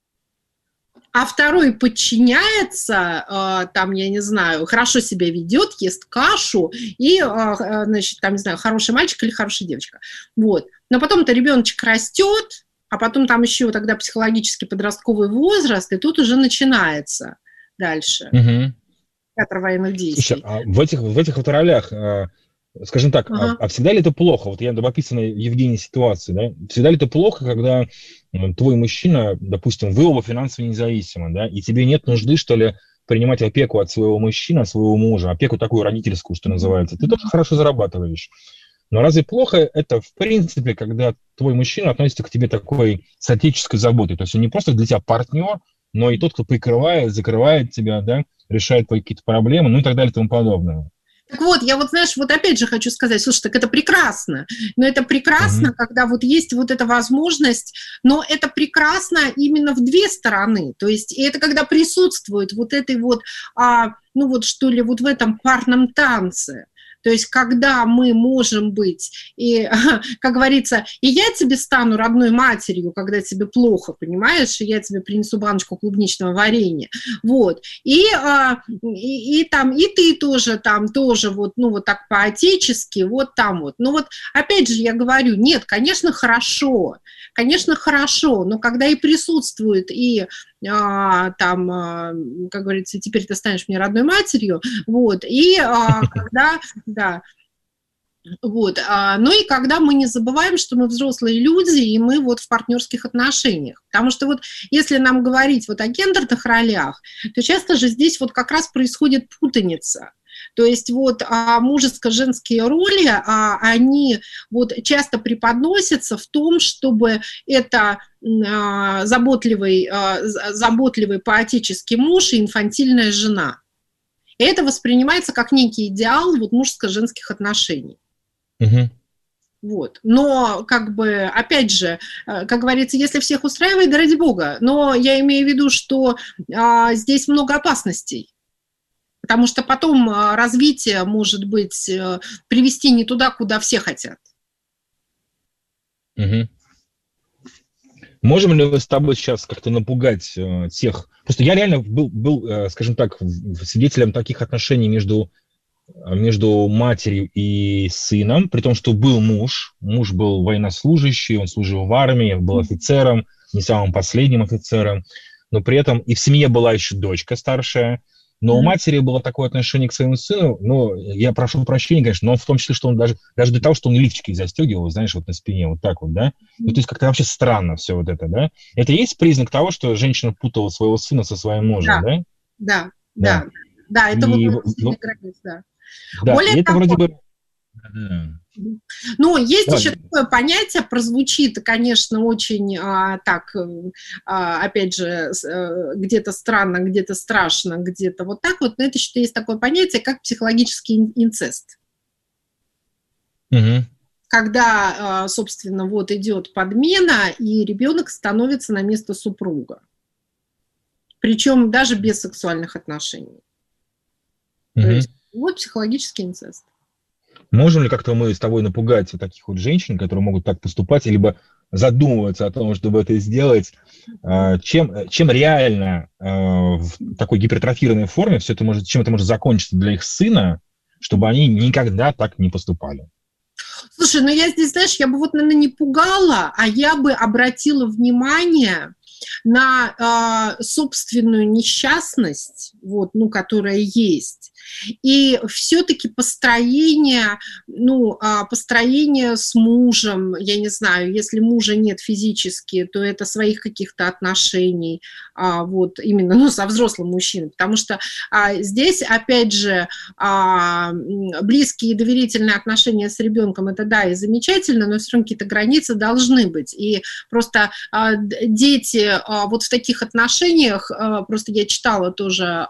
а второй подчиняется, там, я не знаю, хорошо себя ведет, ест кашу, и, значит, там, не знаю, хороший мальчик или хорошая девочка. Вот. Но потом-то ребеночек растет, а потом там еще тогда психологически подростковый возраст, и тут уже начинается дальше. Угу. Театр военных действий. Слушай, а в этих, в этих вот ролях, скажем так, ага. а, а всегда ли это плохо? Вот я в описанной Евгении ситуации, да? Всегда ли это плохо, когда твой мужчина, допустим, вы оба финансово независимы, да, и тебе нет нужды, что ли, принимать опеку от своего мужчины, от своего мужа, опеку такую родительскую, что называется. Ты тоже хорошо зарабатываешь. Но разве плохо это, в принципе, когда твой мужчина относится к тебе такой с отеческой заботой? То есть он не просто для тебя партнер, но и тот, кто прикрывает, закрывает тебя, да, решает твои какие-то проблемы, ну и так далее и тому подобное. Так вот, я вот, знаешь, вот опять же хочу сказать, слушай, так это прекрасно, но это прекрасно, mm-hmm. когда вот есть вот эта возможность, но это прекрасно именно в две стороны, то есть и это когда присутствует вот этой вот, а, ну вот что ли, вот в этом парном танце. То То есть когда мы можем быть, и, как говорится, и я тебе стану родной матерью, когда тебе плохо, понимаешь, и я тебе принесу баночку клубничного варенья, вот, и, и, и там, и ты тоже там, тоже вот, ну, вот так по-отечески, вот там вот. Ну, вот, опять же, я говорю, нет, конечно, хорошо, конечно, хорошо, но когда и присутствует, и а, там, а, как говорится, теперь ты станешь мне родной матерью, вот, и а, когда, да, вот, а, ну и когда мы не забываем, что мы взрослые люди, и мы вот в партнерских отношениях, потому что вот если нам говорить вот о гендерных ролях, то часто же здесь вот как раз происходит путаница. То есть вот а, мужеско-женские роли, а, они вот часто преподносятся в том, чтобы это а, заботливый, а, заботливый по-отечески муж и инфантильная жена. И это воспринимается как некий идеал вот мужско-женских отношений. Угу. Вот. Но, как бы, опять же, как говорится, если всех устраивает, да ради бога. Но я имею в виду, что а, здесь много опасностей. Потому что потом развитие может быть привести не туда, куда все хотят. Угу. Можем ли мы с тобой сейчас как-то напугать э, тех... Просто я реально был, был э, скажем так, свидетелем таких отношений между, между матерью и сыном, при том, что был муж. Муж был военнослужащий, он служил в армии, был офицером, не самым последним офицером. Но при этом и в семье была еще дочка старшая. Но mm-hmm. у матери было такое отношение к своему сыну, ну, я прошу прощения, конечно, но в том числе, что он даже, даже до того, что он лифчики застегивал, знаешь, вот на спине, вот так вот, да? Mm-hmm. Ну, то есть как-то вообще странно все вот это, да? Это есть признак того, что женщина путала своего сына со своим мужем, да? Да, да, да, да, да, это и, вот ну, границ, да. Да, Более и это того, вроде бы... ну, есть да. еще такое понятие, прозвучит, конечно, очень а, так, а, опять же, а, где-то странно, где-то страшно, где-то вот так вот, но это еще есть такое понятие, как психологический инцест. Угу. Когда, а, собственно, вот идет подмена, и ребенок становится на место супруга. Причем даже без сексуальных отношений. Угу. То есть вот психологический инцест. Можем ли как-то мы с тобой напугать вот таких вот женщин, которые могут так поступать, либо задумываться о том, чтобы это сделать, чем, чем реально в такой гипертрофированной форме все это может, чем это может закончиться для их сына, чтобы они никогда так не поступали? Слушай, ну я здесь, знаешь, я бы вот, наверное, не пугала, а я бы обратила внимание на э, собственную несчастность, вот, ну, которая есть, и все-таки построение, ну, э, построение с мужем, я не знаю, если мужа нет физически, то это своих каких-то отношений, э, вот, именно, ну, со взрослым мужчиной, потому что э, здесь, опять же, э, близкие и доверительные отношения с ребенком, это, да, и замечательно, но все равно какие-то границы должны быть, и просто э, дети вот в таких отношениях, просто я читала тоже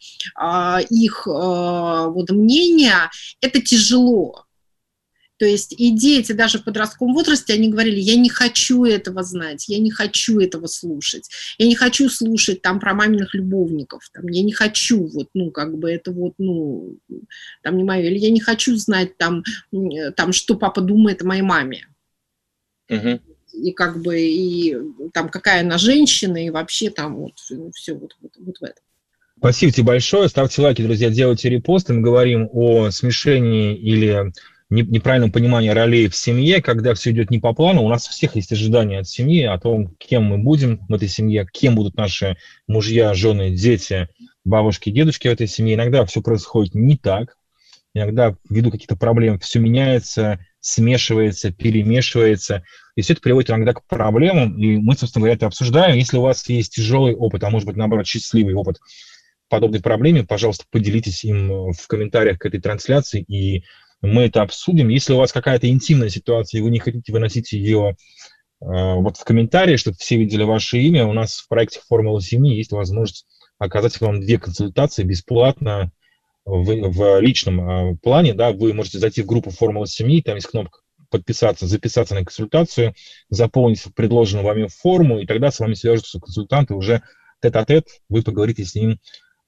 их вот мнение, это тяжело. То есть и дети даже в подростковом возрасте, они говорили, я не хочу этого знать, я не хочу этого слушать, я не хочу слушать там про маминых любовников, там, я не хочу вот, ну, как бы это вот, ну, там не мое, или я не хочу знать там, там что папа думает о моей маме. Угу. И как бы, и там, какая она женщина, и вообще там вот все вот, вот, вот в этом. Спасибо тебе большое. Ставьте лайки, друзья, делайте репосты. Мы говорим о смешении или неправильном понимании ролей в семье, когда все идет не по плану. У нас у всех есть ожидания от семьи, о том, кем мы будем в этой семье, кем будут наши мужья, жены, дети, бабушки, дедушки в этой семье. Иногда все происходит не так. Иногда ввиду каких-то проблем все меняется, смешивается, перемешивается. И все это приводит иногда к проблемам. И мы, собственно говоря, это обсуждаем. Если у вас есть тяжелый опыт, а может быть, наоборот, счастливый опыт подобной проблеме, пожалуйста, поделитесь им в комментариях к этой трансляции, и мы это обсудим. Если у вас какая-то интимная ситуация, и вы не хотите выносить ее э, вот в комментарии, чтобы все видели ваше имя, у нас в проекте «Формула семьи» есть возможность оказать вам две консультации бесплатно в, в личном э, плане. Да, вы можете зайти в группу «Формула семьи», там есть кнопка «Подписаться», записаться на консультацию, заполнить предложенную вами форму, и тогда с вами свяжутся консультанты уже тет-а-тет, вы поговорите с ним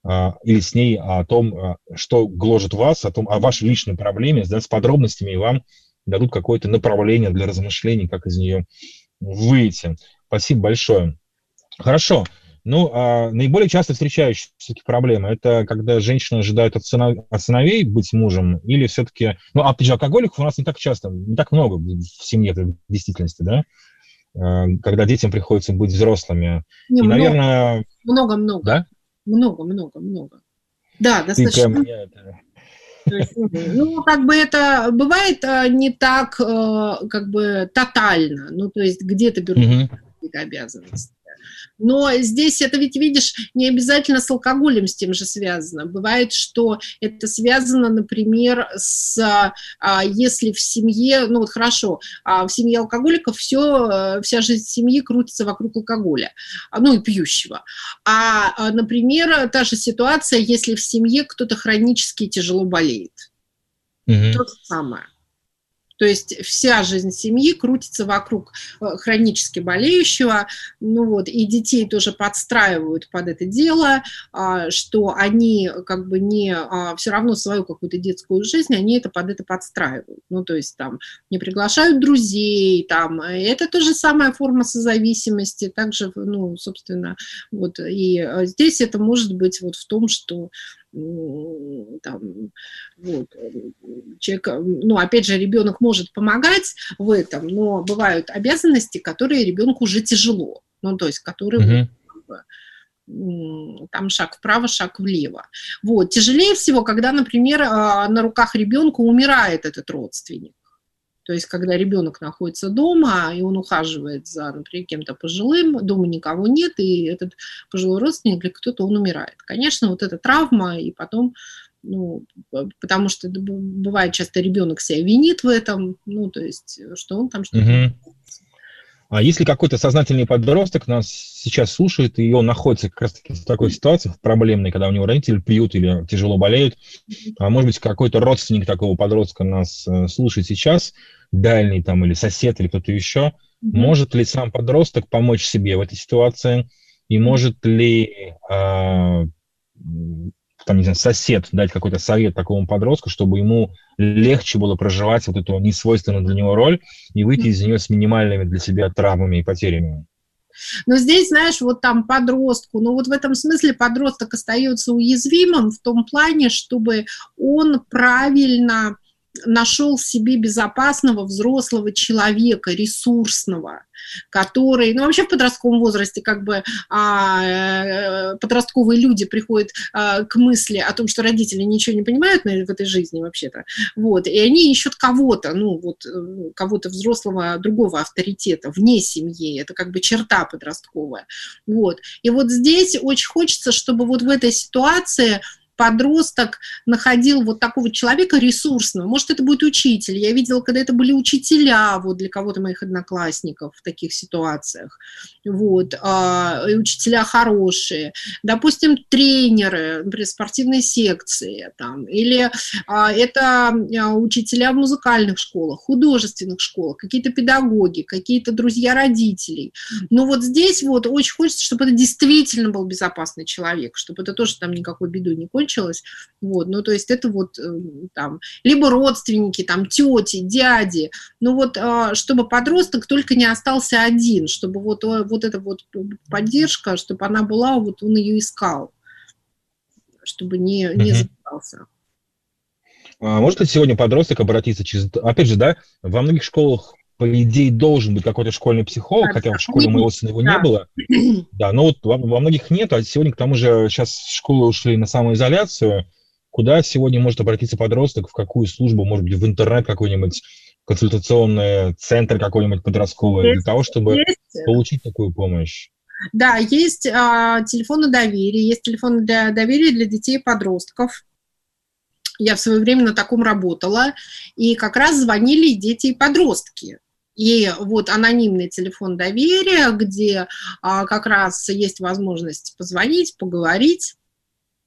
а, или с ней о том, а, что гложет вас, о том, о вашей личной проблеме, да, с подробностями, и вам дадут какое-то направление для размышлений, как из нее выйти. Спасибо большое. Хорошо. Ну, а наиболее часто встречающиеся проблемы – это когда женщины ожидают от, сынов, от сыновей быть мужем, или все-таки… Ну, опять же, алкоголиков у нас не так часто, не так много в семье в действительности, да? Когда детям приходится быть взрослыми. Не, и, много, наверное… Много-много. Да? Много-много-много. Да, Ты достаточно. прям, я это... Ну, как бы это бывает не так, как бы, тотально. Ну, то есть где-то берут Мгм. какие-то обязанности. Но здесь это ведь, видишь, не обязательно с алкоголем с тем же связано. Бывает, что это связано, например, с, а, если в семье, ну вот хорошо, а в семье алкоголиков все, вся жизнь семьи крутится вокруг алкоголя, ну и пьющего. А, например, та же ситуация, если в семье кто-то хронически тяжело болеет. Мгм. То же самое. То есть вся жизнь семьи крутится вокруг хронически болеющего, ну вот, и детей тоже подстраивают под это дело, что они как бы не, все равно свою какую-то детскую жизнь, они это под это подстраивают. Ну, то есть там не приглашают друзей, там, это тоже самая форма созависимости, также, ну, собственно, вот, и здесь это может быть вот в том, что там, вот, человек, ну, опять же, ребенок может помогать в этом, но бывают обязанности, которые ребенку уже тяжело, ну, то есть, которые Мгм. вот, там шаг вправо, шаг влево. Вот. Тяжелее всего, когда, например, на руках ребенка умирает этот родственник. То есть, когда ребенок находится дома, и он ухаживает за, например, кем-то пожилым, дома никого нет, и этот пожилой родственник или кто-то, он умирает. Конечно, вот эта травма, и потом, ну, потому что бывает часто ребенок себя винит в этом, ну, то есть, что он там что-то... Мгм. А если какой-то сознательный подросток нас сейчас слушает, и он находится как раз-таки в такой ситуации, в проблемной, когда у него родители пьют или тяжело болеют, а может быть, какой-то родственник такого подростка нас э, слушает сейчас, дальний там, или сосед, или кто-то еще, Мгм. может ли сам подросток помочь себе в этой ситуации, и может ли а, м, там, не знаю, сосед дать какой-то совет такому подростку, чтобы ему легче было проживать вот эту несвойственную для него роль и выйти из нее с минимальными для себя травмами и потерями. Но здесь, знаешь, вот там подростку, ну вот в этом смысле подросток остается уязвимым в том плане, чтобы он правильно нашел себе безопасного взрослого человека, ресурсного, который, ну вообще в подростковом возрасте как бы а, подростковые люди приходят а, к мысли о том, что родители ничего не понимают в этой жизни вообще-то, вот, и они ищут кого-то, ну вот кого-то взрослого, другого авторитета вне семьи, это как бы черта подростковая, вот, и вот здесь очень хочется, чтобы вот в этой ситуации подросток находил вот такого человека ресурсного. Может, это будет учитель. Я видела, когда это были учителя вот для кого-то моих одноклассников в таких ситуациях. Вот. И учителя хорошие. Допустим, тренеры, например, спортивной секции. Там. Или это учителя в музыкальных школах, художественных школах, какие-то педагоги, какие-то друзья родителей. Но вот здесь вот очень хочется, чтобы это действительно был безопасный человек, чтобы это тоже там никакой бедой не кончилось. Вот, ну, то есть это вот там, либо родственники, там, тети, дяди, ну, вот, чтобы подросток только не остался один, чтобы вот, вот эта вот поддержка, чтобы она была, вот он ее искал, чтобы не, не запутался. А может ли сегодня подросток обратиться через... Опять же, да, во многих школах, по идее, должен быть какой-то школьный психолог, да, хотя в школе моего сына его да. не было. Да, но вот во, во многих нет, а сегодня, к тому же, сейчас школы ушли на самоизоляцию. Куда сегодня может обратиться подросток, в какую службу, может быть, в интернет какой-нибудь, консультационный центр какой-нибудь подростковый, есть, для того, чтобы есть. Получить такую помощь? Да, есть а, телефоны доверия, есть телефоны для доверия для детей и подростков. Я в свое время на таком работала, и как раз звонили дети и подростки. И вот анонимный телефон доверия, где а, как раз есть возможность позвонить, поговорить.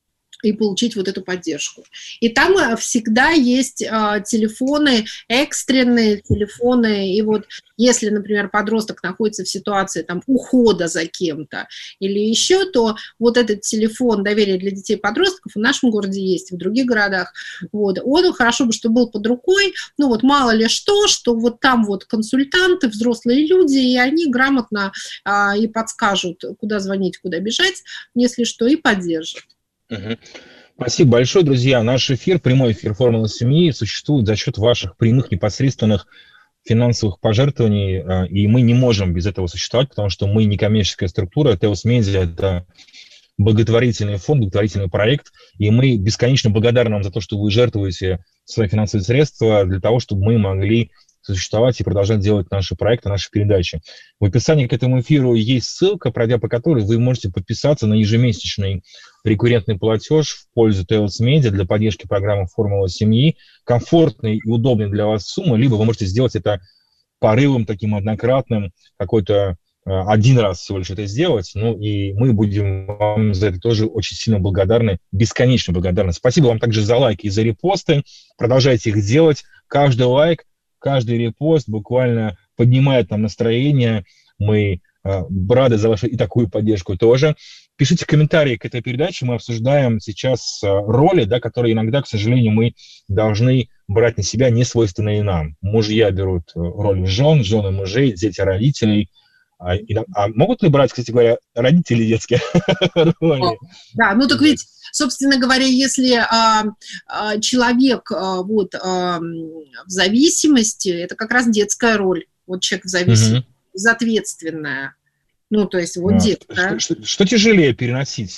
и получить вот эту поддержку. И там всегда есть э, телефоны экстренные, телефоны, и вот если, например, подросток находится в ситуации там, ухода за кем-то или еще, то вот этот телефон доверия для детей и подростков в нашем городе есть, в других городах. Вот. Он хорошо бы, чтобы был под рукой, ну вот мало ли что, что вот там вот консультанты, взрослые люди, и они грамотно э, и подскажут, куда звонить, куда бежать, если что, и поддержат. Угу. Спасибо большое, друзья. Наш эфир, прямой эфир «Формулы семьи» существует за счет ваших прямых, непосредственных финансовых пожертвований, и мы не можем без этого существовать, потому что мы не коммерческая структура. Теос Медиа – это благотворительный фонд, благотворительный проект, и мы бесконечно благодарны вам за то, что вы жертвуете свои финансовые средства для того, чтобы мы могли существовать и продолжать делать наши проекты, наши передачи. В описании к этому эфиру есть ссылка, пройдя по которой вы можете подписаться на ежемесячный рекуррентный платеж в пользу Теос Медиа для поддержки программы «Формула семьи». Комфортной и удобной для вас суммы, либо вы можете сделать это порывом таким однократным, какой-то один раз всего лишь это сделать, ну и мы будем вам за это тоже очень сильно благодарны, бесконечно благодарны. Спасибо вам также за лайки и за репосты, продолжайте их делать, каждый лайк, каждый репост буквально поднимает нам настроение. Мы э, рады за вашу и такую поддержку тоже. Пишите комментарии к этой передаче. Мы обсуждаем сейчас э, роли, да, которые иногда, к сожалению, мы должны брать на себя, не свойственные нам. Мужья берут роль жен, жены мужей, дети родителей. А, и, а могут ли брать, кстати говоря, родители детские роли? Да, ну так ведь, собственно говоря, если а, а, человек а, вот, а, в зависимости, это как раз детская роль. Вот человек в зависимости, угу. безответственная. Ну, то есть вот а, детская. Что, что, что тяжелее переносить?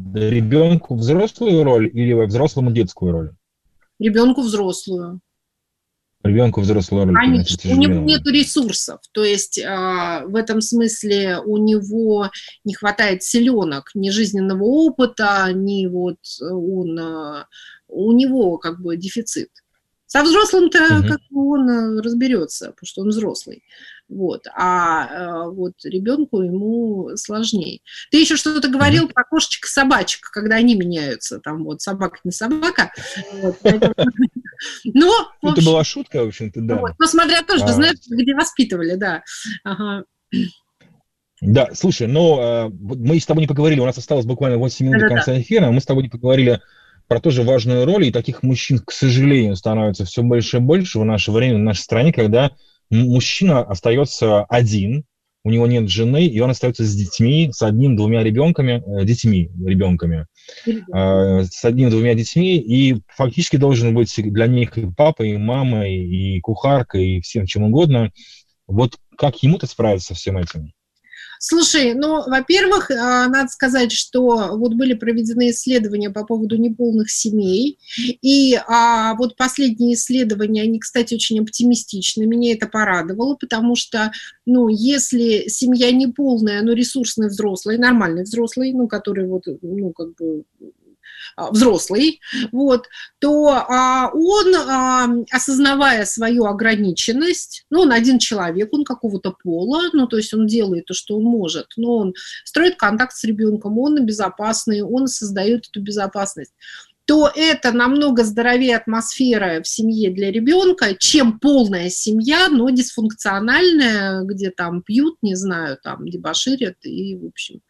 Ребенку взрослую роль или взрослому детскую роль? Ребенку взрослую. Ребенку взрослую роль. Конечно, у него нет ресурсов, то есть э, в этом смысле у него не хватает силенок, ни жизненного опыта, ни вот он, э, у него как бы дефицит. Со взрослым-то угу. как бы он разберется, потому что он взрослый. Вот. А э, вот ребенку ему сложнее. Ты еще что-то говорил mm-hmm. про кошечек и собачек, когда они меняются. Там вот собака не собака. Но, это была шутка, в общем-то, да. Ну, смотря тоже, знаешь, где воспитывали, да. Да, слушай, но мы с тобой не поговорили, у нас осталось буквально восемь минут до конца эфира, мы с тобой не поговорили про тоже важную роль, и таких мужчин, к сожалению, становится все больше и больше в наше время, в нашей стране, когда мужчина остается один, у него нет жены, и он остается с детьми, с одним-двумя ребенками, э, детьми, ребенками, э, с одним-двумя детьми, и фактически должен быть для них и папа, и мама, и, и кухарка, и всем чем угодно. Вот как ему-то справиться со всем этим? Слушай, ну, во-первых, надо сказать, что вот были проведены исследования по поводу неполных семей, и а, вот последние исследования, они, кстати, очень оптимистичны, меня это порадовало, потому что, ну, если семья неполная, но ресурсный взрослый, нормальный взрослый, ну, который вот, ну, как бы взрослый, вот, то а, он, а, осознавая свою ограниченность, ну, он один человек, он какого-то пола, ну, то есть он делает то, что он может, но он строит контакт с ребенком, он безопасный, он создает эту безопасность, то это намного здоровее атмосфера в семье для ребенка, чем полная семья, но дисфункциональная, где там пьют, не знаю, там дебоширят и, в общем,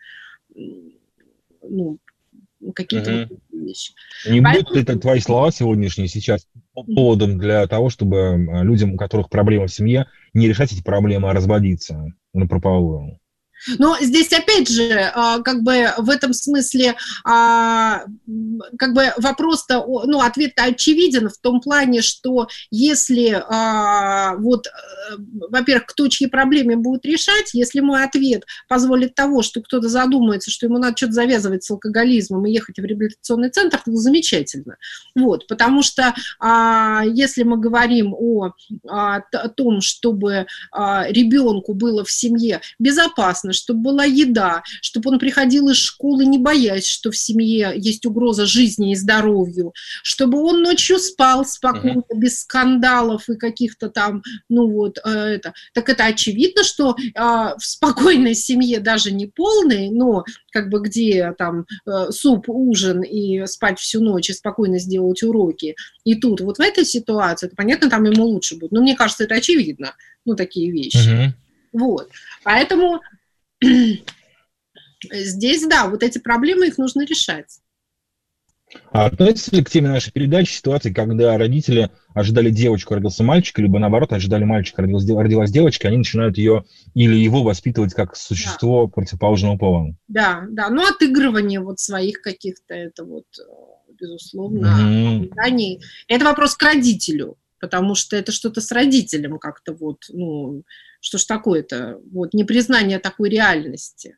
ну, какие-то uh-huh. вот вещи. Не Поэтому... будут ли это твои слова сегодняшние сейчас поводом для того, чтобы людям, у которых проблемы в семье, не решать эти проблемы, а разводиться напропалую? Но здесь, опять же, как бы в этом смысле, как бы вопрос-то, ну, ответ-то очевиден в том плане, что если, вот, во-первых, кто чьи проблемы будет решать, если мой ответ позволит того, что кто-то задумается, что ему надо что-то завязывать с алкоголизмом и ехать в реабилитационный центр, это замечательно. Вот, потому что если мы говорим о, о том, чтобы ребенку было в семье безопасно, безопасность, чтобы была еда, чтобы он приходил из школы, не боясь, что в семье есть угроза жизни и здоровью, чтобы он ночью спал спокойно, uh-huh. без скандалов и каких-то там, ну вот, это. Так это очевидно, что в спокойной семье, даже не полной, но как бы где там суп, ужин и спать всю ночь и спокойно сделать уроки, и тут вот в этой ситуации, это понятно, там ему лучше будет. Но мне кажется, это очевидно, ну, такие вещи. Uh-huh. Вот. Поэтому здесь, да, вот эти проблемы, их нужно решать. А относится ли к теме нашей передачи ситуации, когда родители ожидали девочку, родился мальчик, либо наоборот, ожидали мальчика, родилась, родилась девочка, они начинают ее или его воспитывать как существо да. противоположного пола? Да, да, ну отыгрывание вот своих каких-то, это вот, безусловно, ожиданий. Mm-hmm. Это вопрос к родителю, потому что это что-то с родителем как-то вот, ну, что ж такое-то, вот, непризнание такой реальности.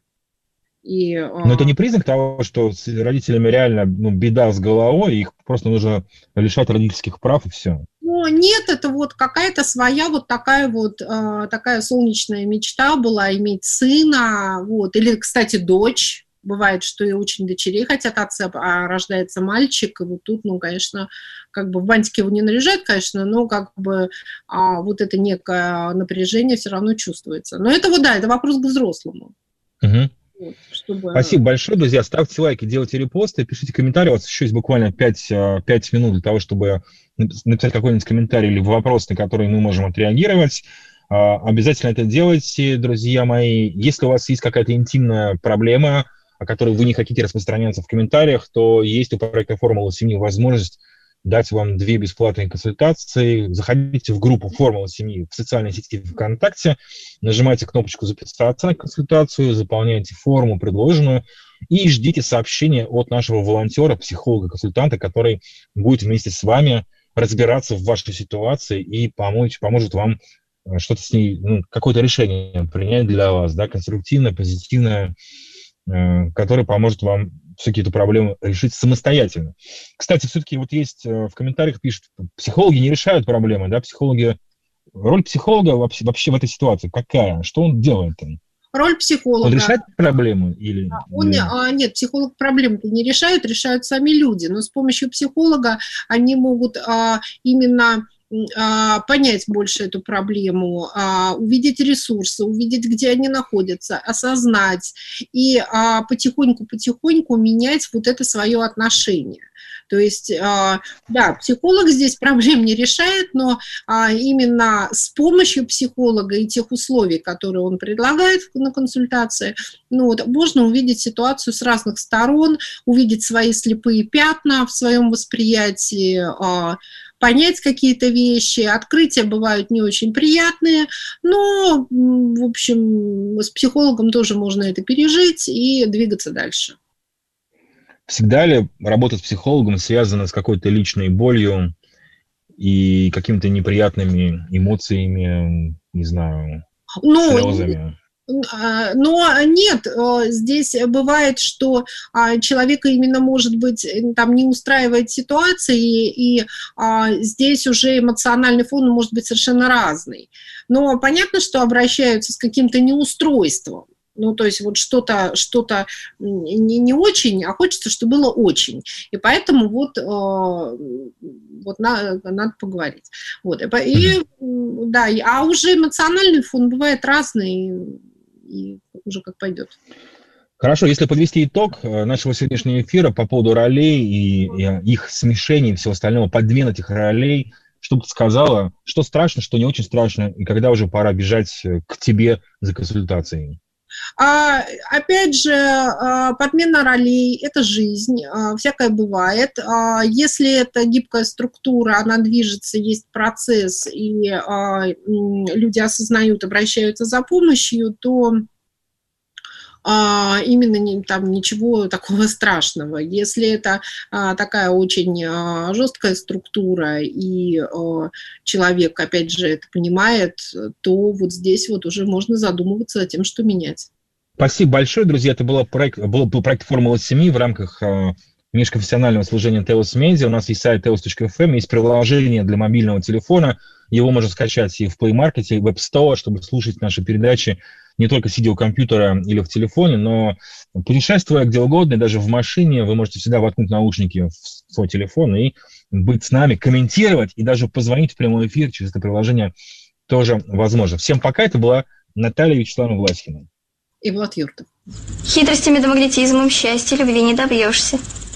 И, но это не признак того, что с родителями реально ну, беда с головой, их просто нужно лишать родительских прав и все. Ну, нет, это вот какая-то своя вот такая вот э, такая солнечная мечта была иметь сына, вот, или, кстати, дочь. Бывает, что и очень дочерей хотят отца, а рождается мальчик, и вот тут, ну, конечно, как бы в бантики его не наряжают, конечно, но как бы а, вот это некое напряжение все равно чувствуется. Но это вот, да, это вопрос к взрослому. Угу. Чтобы... Спасибо большое, друзья. Ставьте лайки, делайте репосты, пишите комментарии. У вас еще есть буквально пять, пять минут для того, чтобы написать какой-нибудь комментарий или вопрос, на который мы можем отреагировать. Обязательно это делайте, друзья мои. Если у вас есть какая-то интимная проблема, о которой вы не хотите распространяться в комментариях, то есть у проекта «Формула семьи» возможность дать вам две бесплатные консультации. Заходите в группу «Формула семьи» в социальной сети ВКонтакте, нажимайте кнопочку «Записаться на консультацию», заполняйте форму, предложенную, и ждите сообщения от нашего волонтера, психолога-консультанта, который будет вместе с вами разбираться в вашей ситуации и помочь, поможет вам что-то с ней, ну, какое-то решение принять для вас, да, конструктивное, позитивное, э, которое поможет вам все какие-то проблемы решить самостоятельно. Кстати, все-таки вот есть в комментариях пишут, психологи не решают проблемы, да, психологи, роль психолога вообще, вообще в этой ситуации какая? Что он делает там? Роль психолога. Он решает проблемы или... Он, или... А, нет, психолог проблем-то не решают, решают сами люди, но с помощью психолога они могут а, именно... понять больше эту проблему, увидеть ресурсы, увидеть, где они находятся, осознать и потихоньку-потихоньку менять вот это свое отношение. То есть, да, психолог здесь проблем не решает, но именно с помощью психолога и тех условий, которые он предлагает на консультации, ну, вот, можно увидеть ситуацию с разных сторон, увидеть свои слепые пятна в своем восприятии, понять какие-то вещи. Открытия бывают не очень приятные, но, в общем, с психологом тоже можно это пережить и двигаться дальше. Всегда ли работа с психологом связана с какой-то личной болью и какими-то неприятными эмоциями, не знаю, ну, слезами? Но нет, здесь бывает, что человека именно, может быть, там не устраивает ситуация, и, и здесь уже эмоциональный фон может быть совершенно разный. Но понятно, что обращаются с каким-то неустройством. Ну, то есть вот что-то, что-то не, не очень, а хочется, чтобы было очень. И поэтому вот, э, вот на, надо поговорить. Вот. И, да, а уже эмоциональный фон бывает разный, и уже как пойдет. Хорошо, если подвести итог нашего сегодняшнего эфира по поводу ролей и, и их смешения и всего остального, подмен этих ролей, что бы ты сказала, что страшно, что не очень страшно, и когда уже пора бежать к тебе за консультацией? А, опять же, подмена ролей – это жизнь, всякое бывает. Если это гибкая структура, она движется, есть процесс, и люди осознают, обращаются за помощью, то именно там ничего такого страшного. Если это такая очень жесткая структура, и человек, опять же, это понимает, то вот здесь вот уже можно задумываться о том, что менять. Спасибо большое, друзья. Это был проект, был, был проект «Формула семьи» в рамках межконфессионального служения Telos Media. У нас есть сайт telos точка эф эм, есть приложение для мобильного телефона. Его можно скачать и в Play Market, и в App Store, чтобы слушать наши передачи не только сидя у компьютера или в телефоне, но путешествуя где угодно, даже в машине, вы можете всегда воткнуть наушники в свой телефон и быть с нами, комментировать и даже позвонить в прямой эфир через это приложение тоже возможно. Всем пока. Это была Наталья Вячеславовна Власихина. И Влад Юртов. Хитростями да магнетизмом счастья любви не добьешься.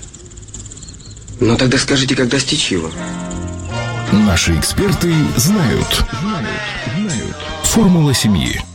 Ну тогда скажите, как достичь его? Наши эксперты знают. Знают. Знают. Формула семьи.